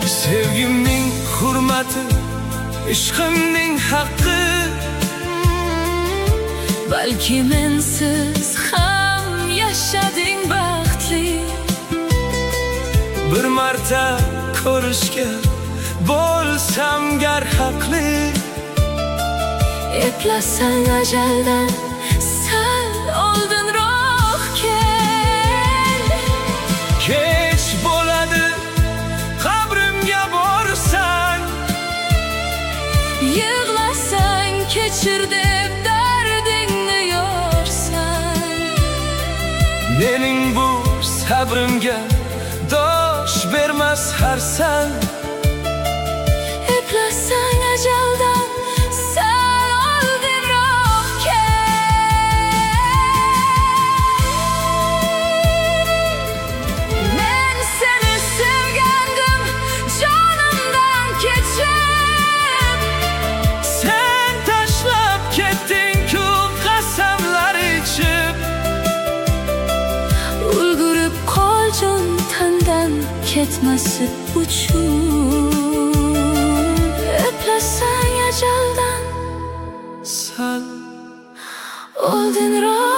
Sevgimning hurmati, ishqimning haqqi. Balki mensiz ham yashading baxtli. Bir marta ko'rishga bo'lsam gar haqli. Eplasang ajaldan sal oldinroq kel. Kech bo'ladi qabrimga borsang, yig'lasang kechir deb dardingni yorsan. mening bu sabrimga dosh bermas harsan. Eplasang ajaldan sal oldinroq kel. Men seni sevgandim jonimdan kechib. Sen tashlab ketding-ku qasamlar ichib. Ulgurib qol jon tandan ketmasib uchun. Eplasang ajaldan Sal oldinroq